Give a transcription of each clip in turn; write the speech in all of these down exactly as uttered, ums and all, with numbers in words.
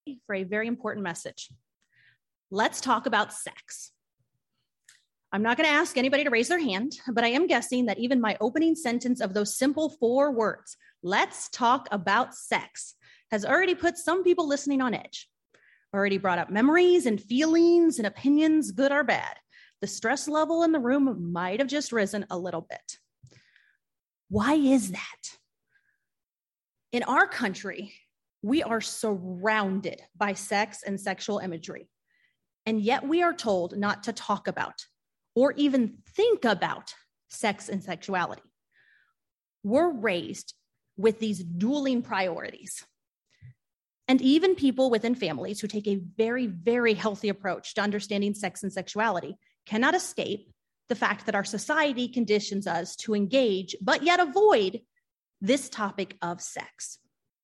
for a very important message. Let's talk about sex. I'm not going to ask anybody to raise their hand, but I am guessing that even my opening sentence of those simple four words, let's talk about sex, has already put some people listening on edge. Already brought up memories and feelings and opinions, good or bad. The stress level in the room might have just risen a little bit. Why is that? In our country, we are surrounded by sex and sexual imagery, and yet we are told not to talk about or even think about sex and sexuality. We're raised with these dueling priorities. And even people within families who take a very, very healthy approach to understanding sex and sexuality cannot escape the fact that our society conditions us to engage, but yet avoid, this topic of sex.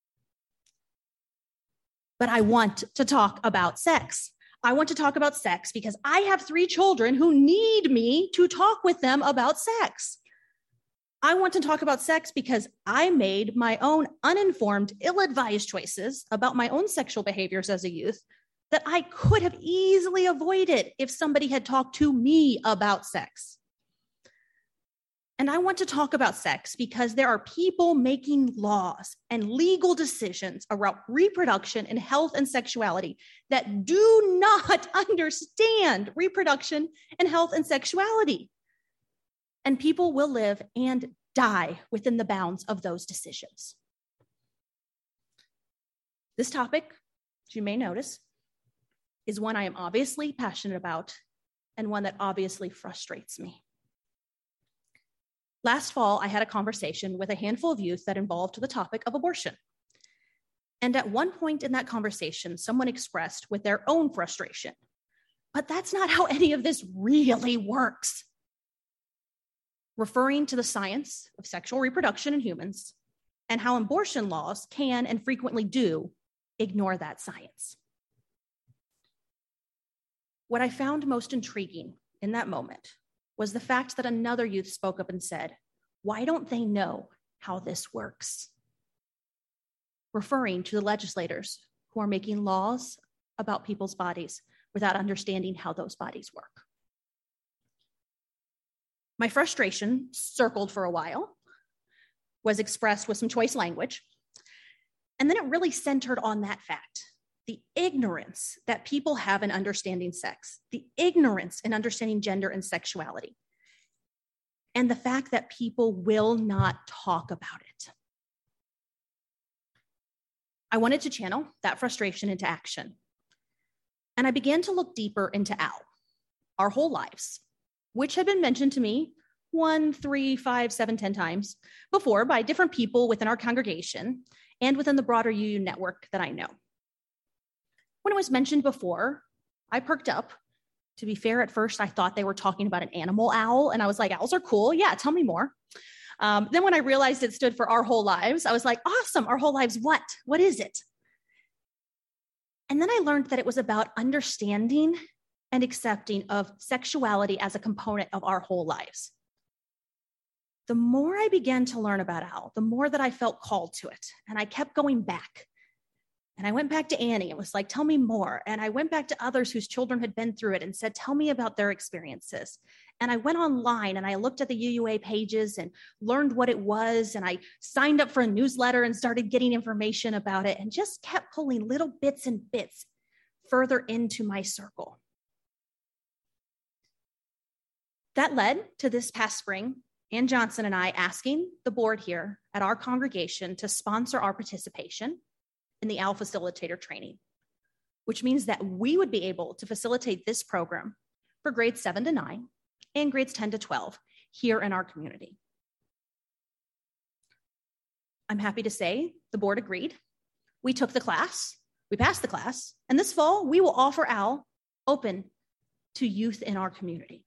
But I want to talk about sex. I want to talk about sex because I have three children who need me to talk with them about sex. I want to talk about sex because I made my own uninformed, ill-advised choices about my own sexual behaviors as a youth that I could have easily avoided if somebody had talked to me about sex. And I want to talk about sex because there are people making laws and legal decisions around reproduction and health and sexuality that do not understand reproduction and health and sexuality. And people will live and die within the bounds of those decisions. This topic, as you may notice, is one I am obviously passionate about and one that obviously frustrates me. Last fall, I had a conversation with a handful of youth that involved the topic of abortion. And at one point in that conversation, someone expressed with their own frustration, but that's not how any of this really works. Referring to the science of sexual reproduction in humans and how abortion laws can and frequently do ignore that science. What I found most intriguing in that moment was the fact that another youth spoke up and said, why don't they know how this works? Referring to the legislators who are making laws about people's bodies without understanding how those bodies work. My frustration circled for a while, was expressed with some choice language, and then it really centered on that fact. The ignorance that people have in understanding sex, the ignorance in understanding gender and sexuality, and the fact that people will not talk about it. I wanted to channel that frustration into action. And I began to look deeper into Al, our whole lives, which had been mentioned to me one, three, five, seven, ten times before by different people within our congregation and within the broader U U network that I know. When it was mentioned before, I perked up. To be fair, at first I thought they were talking about an animal owl, and I was like, owls are cool. Yeah, tell me more. Um, then when I realized it stood for our whole lives, I was like, awesome, our whole lives, what? What is it? And then I learned that it was about understanding and accepting of sexuality as a component of our whole lives. The more I began to learn about Al, the more that I felt called to it, and I kept going back. And I went back to Annie. It was like, tell me more. And I went back to others whose children had been through it and said, tell me about their experiences. And I went online and I looked at the U U A pages and learned what it was. And I signed up for a newsletter and started getting information about it and just kept pulling little bits and bits further into my circle. That led to this past spring, Ann Johnson and I asking the board here at our congregation to sponsor our participation in the Al Facilitator training, which means that we would be able to facilitate this program for grades seven to nine and grades ten to twelve here in our community. I'm happy to say the board agreed. We took the class, we passed the class, and this fall we will offer Al open to youth in our community.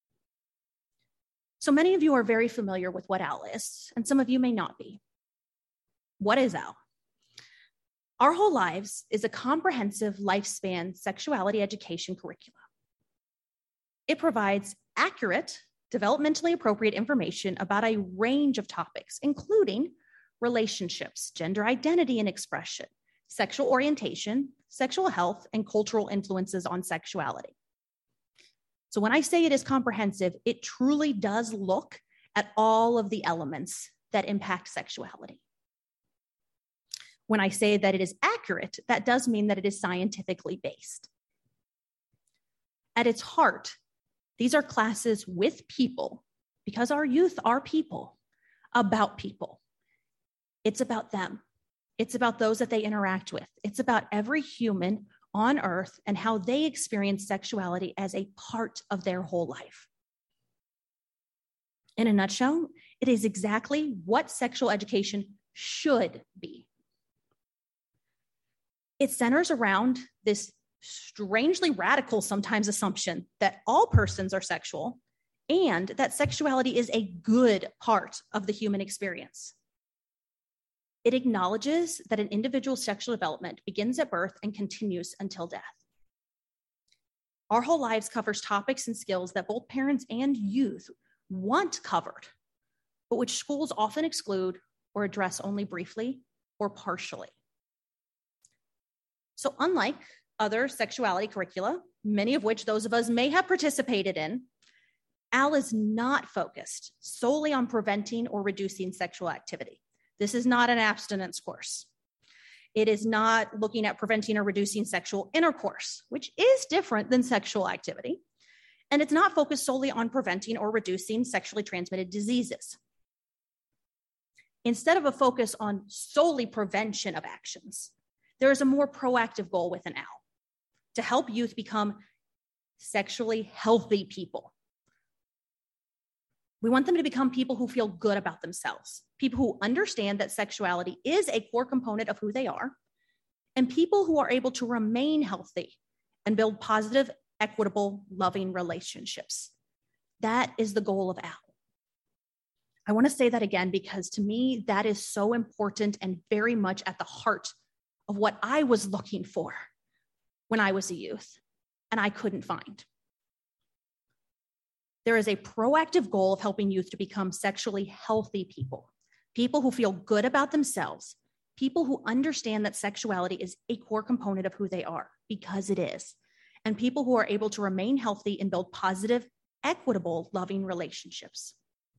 So many of you are very familiar with what Al is, and some of you may not be. What is Al? Our Whole Lives is a comprehensive lifespan sexuality education curriculum. It provides accurate, developmentally appropriate information about a range of topics, including relationships, gender identity and expression, sexual orientation, sexual health, and cultural influences on sexuality. So when I say it is comprehensive, it truly does look at all of the elements that impact sexuality. When I say that it is accurate, that does mean that it is scientifically based. At its heart, these are classes with people, because our youth are people, about people. It's about them. It's about those that they interact with. It's about every human on earth and how they experience sexuality as a part of their whole life. In a nutshell, it is exactly what sexual education should be. It centers around this strangely radical sometimes assumption that all persons are sexual and that sexuality is a good part of the human experience. It acknowledges that an individual's sexual development begins at birth and continues until death. Our Whole Lives covers topics and skills that both parents and youth want covered, but which schools often exclude or address only briefly or partially. So unlike other sexuality curricula, many of which those of us may have participated in, A L is not focused solely on preventing or reducing sexual activity. This is not an abstinence course. It is not looking at preventing or reducing sexual intercourse, which is different than sexual activity. And it's not focused solely on preventing or reducing sexually transmitted diseases. Instead of a focus on solely prevention of actions, there is a more proactive goal within A L to help youth become sexually healthy people. We want them to become people who feel good about themselves, people who understand that sexuality is a core component of who they are, and people who are able to remain healthy and build positive, equitable, loving relationships. That is the goal of A L. I want to say that again because to me, that is so important and very much at the heart of what I was looking for when I was a youth and I couldn't find. There is a proactive goal of helping youth to become sexually healthy people, people who feel good about themselves, people who understand that sexuality is a core component of who they are, because it is, and people who are able to remain healthy and build positive, equitable, loving relationships.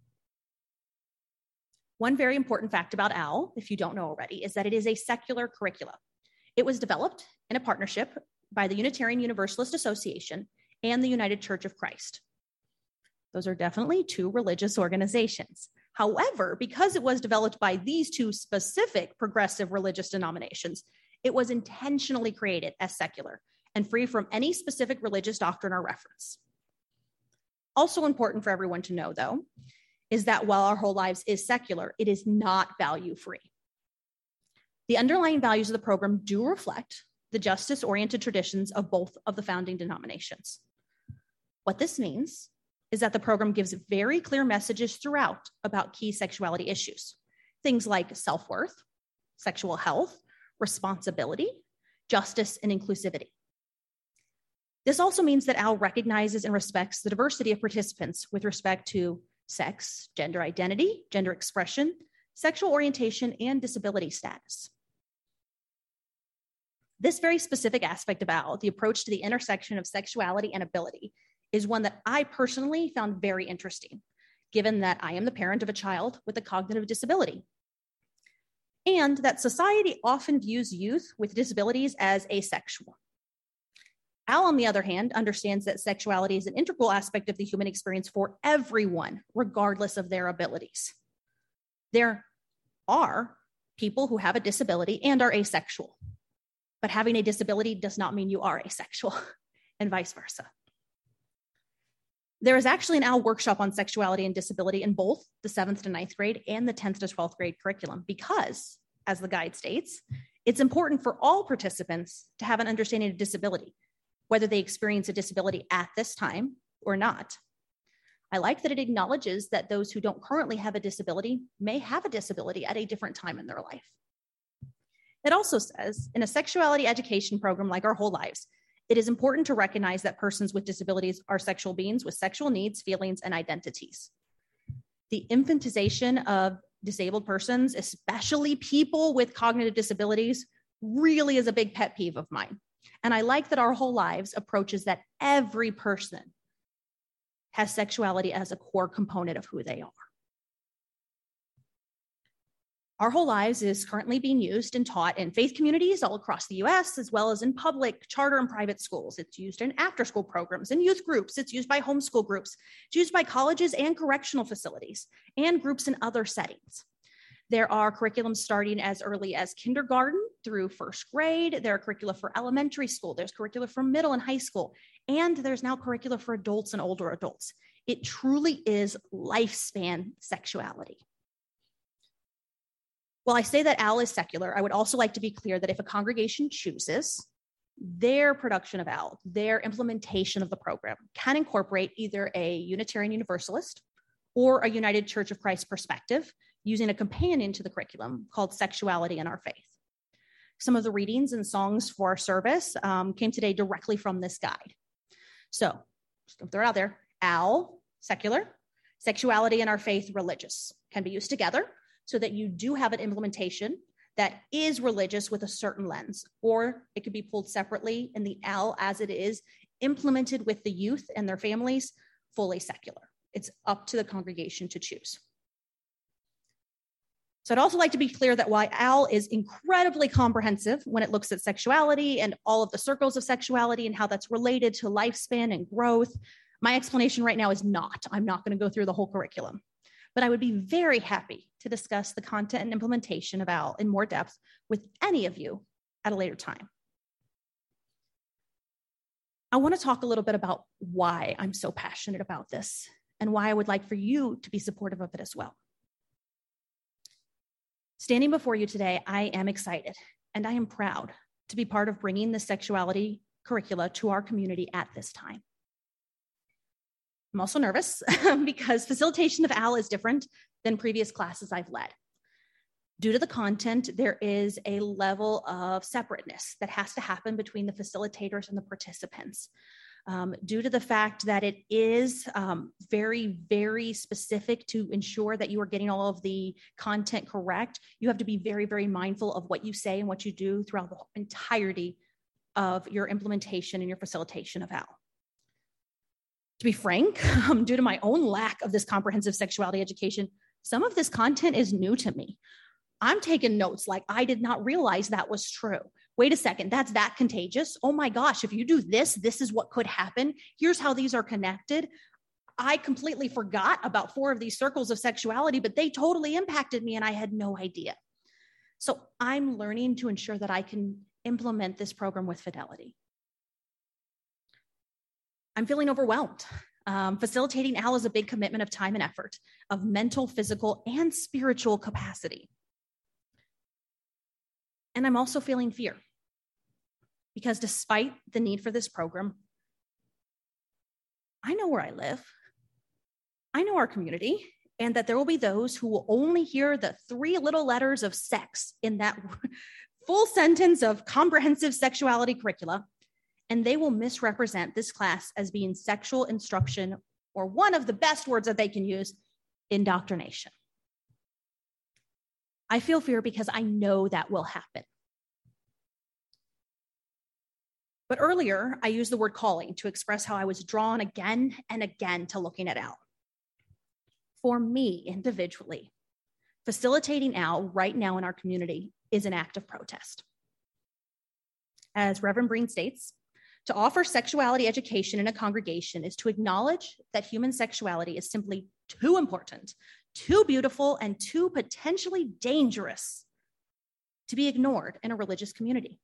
One very important fact about A L, if you don't know already, is that it is a secular curricula. It was developed in a partnership by the Unitarian Universalist Association and the United Church of Christ. Those are definitely two religious organizations. However, because it was developed by these two specific progressive religious denominations, it was intentionally created as secular and free from any specific religious doctrine or reference. Also important for everyone to know, though, is that while Our Whole Lives is secular, it is not value-free. The underlying values of the program do reflect the justice-oriented traditions of both of the founding denominations. What this means is that the program gives very clear messages throughout about key sexuality issues. Things like self-worth, sexual health, responsibility, justice, and inclusivity. This also means that A L recognizes and respects the diversity of participants with respect to sex, gender identity, gender expression, sexual orientation, and disability status. This very specific aspect of A L, the approach to the intersection of sexuality and ability, is one that I personally found very interesting, given that I am the parent of a child with a cognitive disability, and that society often views youth with disabilities as asexual. A L, on the other hand, understands that sexuality is an integral aspect of the human experience for everyone, regardless of their abilities. There are people who have a disability and are asexual, but having a disability does not mean you are asexual, and vice versa. There is actually an A L workshop on sexuality and disability in both the seventh to ninth grade and the tenth to twelfth grade curriculum because, as the guide states, it's important for all participants to have an understanding of disability, whether they experience a disability at this time or not. I like that it acknowledges that those who don't currently have a disability may have a disability at a different time in their life. It also says, in a sexuality education program like Our Whole Lives, it is important to recognize that persons with disabilities are sexual beings with sexual needs, feelings, and identities. The infantization of disabled persons, especially people with cognitive disabilities, really is a big pet peeve of mine. And I like that Our Whole Lives approaches that every person has sexuality as a core component of who they are. Our Whole Lives is currently being used and taught in faith communities all across the U S, as well as in public, charter, and private schools. It's used in after-school programs and youth groups. It's used by homeschool groups. It's used by colleges and correctional facilities and groups in other settings. There are curriculums starting as early as kindergarten through first grade. There are curricula for elementary school. There's curricula for middle and high school. And there's now curricula for adults and older adults. It truly is lifespan sexuality. While I say that A L is secular, I would also like to be clear that if a congregation chooses, their production of A L, their implementation of the program can incorporate either a Unitarian Universalist or a United Church of Christ perspective using a companion to the curriculum called Sexuality in Our Faith. Some of the readings and songs for our service um, came today directly from this guide. So just gonna throw it out there. A L, secular, Sexuality in Our Faith, religious, can be used together so that you do have an implementation that is religious with a certain lens, or it could be pulled separately in the L as it is implemented with the youth and their families, fully secular. It's up to the congregation to choose. So I'd also like to be clear that while A L is incredibly comprehensive when it looks at sexuality and all of the circles of sexuality and how that's related to lifespan and growth, my explanation right now is not. I'm not going to go through the whole curriculum, but I would be very happy to discuss the content and implementation of A L in more depth with any of you at a later time. I want to talk a little bit about why I'm so passionate about this and why I would like for you to be supportive of it as well. Standing before you today, I am excited and I am proud to be part of bringing the sexuality curricula to our community at this time. I'm also nervous because facilitation of A L is different than previous classes I've led. Due to the content, there is a level of separateness that has to happen between the facilitators and the participants. Um, due to the fact that it is um, very, very specific to ensure that you are getting all of the content correct, you have to be very, very mindful of what you say and what you do throughout the entirety of your implementation and your facilitation of A L. To be frank, um, due to my own lack of this comprehensive sexuality education, some of this content is new to me. I'm taking notes like I did not realize that was true. Wait a second, that's that contagious? Oh my gosh, if you do this, this is what could happen. Here's how these are connected. I completely forgot about four of these circles of sexuality, but they totally impacted me and I had no idea. So I'm learning to ensure that I can implement this program with fidelity. I'm feeling overwhelmed. Um, facilitating A L is a big commitment of time and effort, of mental, physical, and spiritual capacity. And I'm also feeling fear because despite the need for this program, I know where I live. I know our community, and that there will be those who will only hear the three little letters of sex in that full sentence of comprehensive sexuality curricula, and they will misrepresent this class as being sexual instruction, or one of the best words that they can use, indoctrination. I feel fear because I know that will happen. But earlier, I used the word calling to express how I was drawn again and again to looking at A L. For me, individually, facilitating A L right now in our community is an act of protest. As Reverend Breen states, to offer sexuality education in a congregation is to acknowledge that human sexuality is simply too important, too beautiful, and too potentially dangerous to be ignored in a religious community.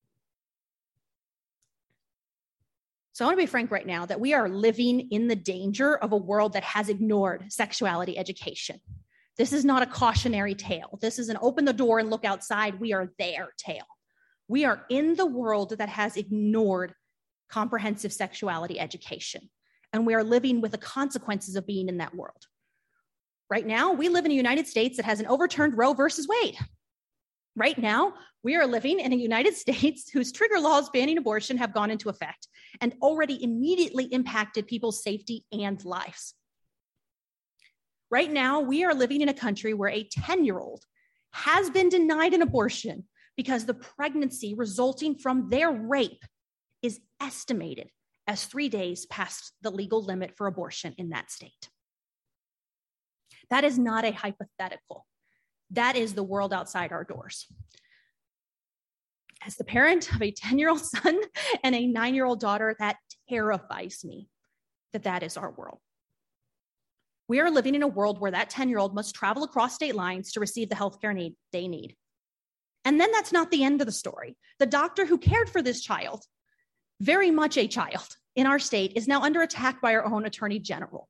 So I want to be frank right now that we are living in the danger of a world that has ignored sexuality education. This is not a cautionary tale. This is an open the door and look outside, we are there tale. We are in the world that has ignored comprehensive sexuality education, and we are living with the consequences of being in that world. Right now, we live in a United States that has an overturned Roe versus Wade. Right now, we are living in a United States whose trigger laws banning abortion have gone into effect and already immediately impacted people's safety and lives. Right now, we are living in a country where a ten-year-old has been denied an abortion because the pregnancy resulting from their rape is estimated as three days past the legal limit for abortion in that state. That is not a hypothetical. That is the world outside our doors. As the parent of a ten-year-old son and a nine-year-old daughter, that terrifies me that that is our world. We are living in a world where that ten-year-old must travel across state lines to receive the healthcare need they need. And then that's not the end of the story. The doctor who cared for this child, very much a child in our state, is now under attack by our own attorney general.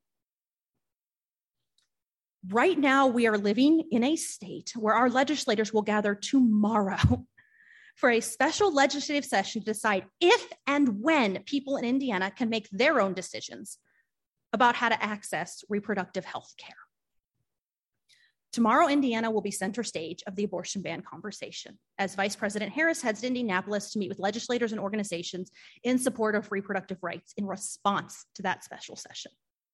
Right now, we are living in a state where our legislators will gather tomorrow for a special legislative session to decide if and when people in Indiana can make their own decisions about how to access reproductive health care. Tomorrow, Indiana will be center stage of the abortion ban conversation as Vice President Harris heads to Indianapolis to meet with legislators and organizations in support of reproductive rights in response to that special session.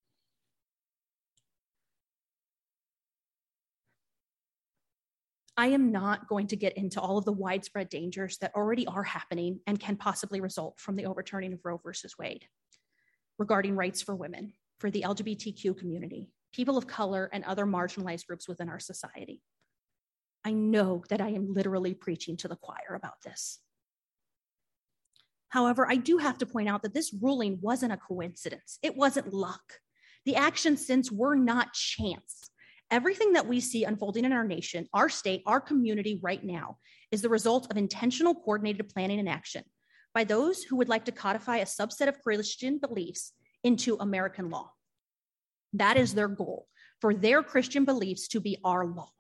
I am not going to get into all of the widespread dangers that already are happening and can possibly result from the overturning of Roe versus Wade regarding rights for women, for the L G B T Q community, people of color, and other marginalized groups within our society. I know that I am literally preaching to the choir about this. However, I do have to point out that this ruling wasn't a coincidence. It wasn't luck. The actions since were not chance. Everything that we see unfolding in our nation, our state, our community right now is the result of intentional coordinated planning and action by those who would like to codify a subset of Christian beliefs into American law. That is their goal, for their Christian beliefs to be our law.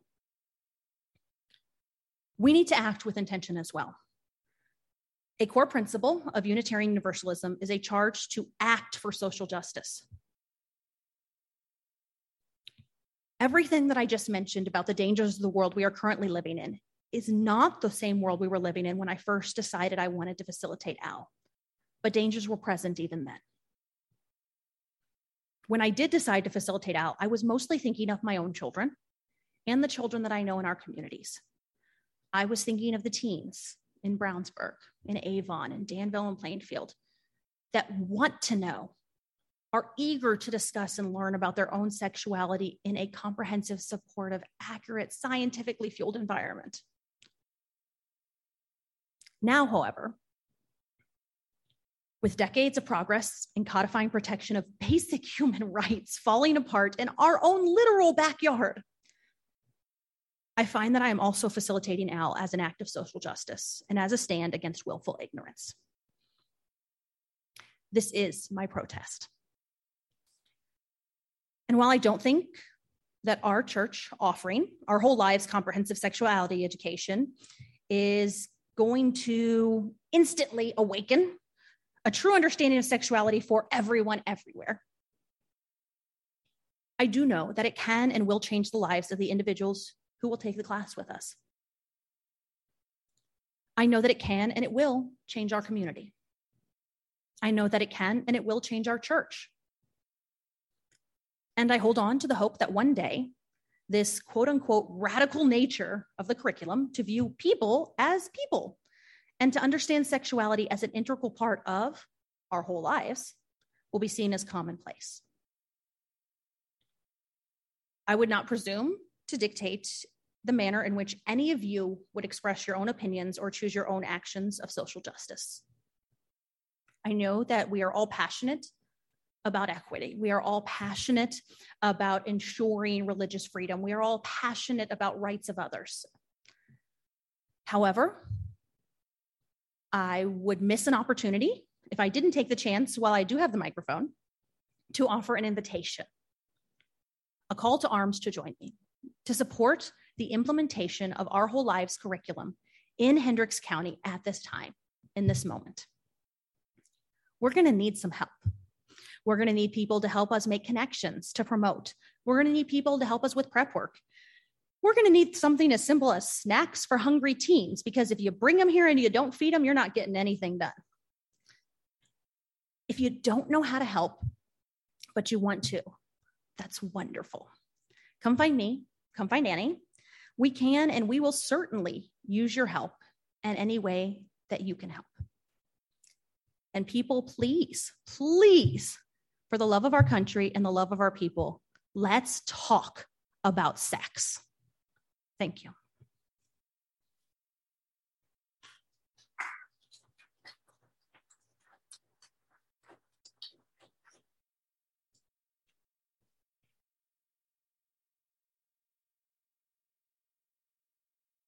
We need to act with intention as well. A core principle of Unitarian Universalism is a charge to act for social justice. Everything that I just mentioned about the dangers of the world we are currently living in is not the same world we were living in when I first decided I wanted to facilitate A L, but dangers were present even then. When I did decide to facilitate A L, I was mostly thinking of my own children and the children that I know in our communities. I was thinking of the teens in Brownsburg, in Avon, in Danville, and Plainfield that want to know, are eager to discuss and learn about their own sexuality in a comprehensive, supportive, accurate, scientifically fueled environment. Now, however, with decades of progress in codifying protection of basic human rights falling apart in our own literal backyard, I find that I am also facilitating A L as an act of social justice and as a stand against willful ignorance. This is my protest. And while I don't think that our church offering our whole lives comprehensive sexuality education is going to instantly awaken a true understanding of sexuality for everyone everywhere, I do know that it can and will change the lives of the individuals who will take the class with us. I know that it can and it will change our community. I know that it can and it will change our church. And I hold on to the hope that one day, this quote unquote radical nature of the curriculum to view people as people and to understand sexuality as an integral part of our whole lives will be seen as commonplace. I would not presume to dictate the manner in which any of you would express your own opinions or choose your own actions of social justice. I know that we are all passionate about equity. We are all passionate about ensuring religious freedom. We are all passionate about rights of others. However, I would miss an opportunity if I didn't take the chance, while I do have the microphone, to offer an invitation, a call to arms to join me, to support the implementation of our whole lives curriculum in Hendricks County at this time, in this moment. We're gonna need some help. We're gonna need people to help us make connections, to promote. We're gonna need people to help us with prep work. We're gonna need something as simple as snacks for hungry teens, because if you bring them here and you don't feed them, you're not getting anything done. If you don't know how to help, but you want to, that's wonderful. Come find me, come find Annie. We can and we will certainly use your help in any way that you can help. And And people, please, please, for the love of our country and the love of our people, let's talk about sex. Thank you.